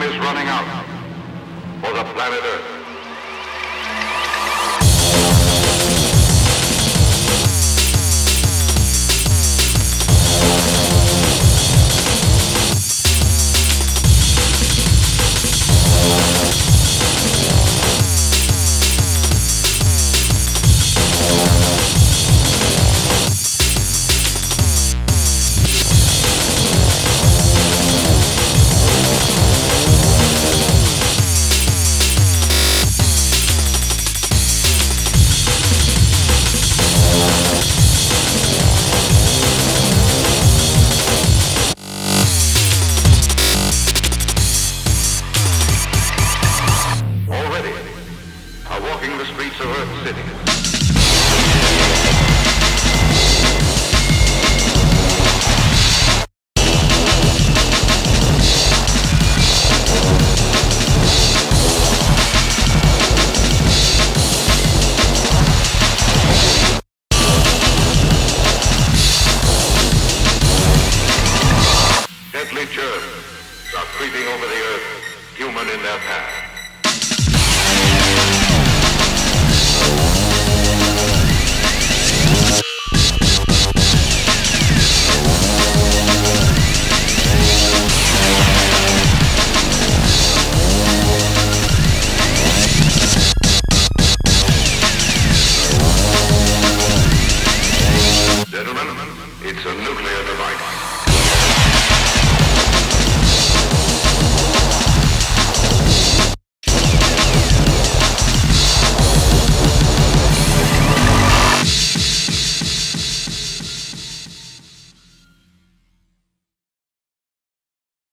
Time is running out for the planet Earth. Walking the streets of Earth City. Deadly germs are creeping over the Earth, human in their path.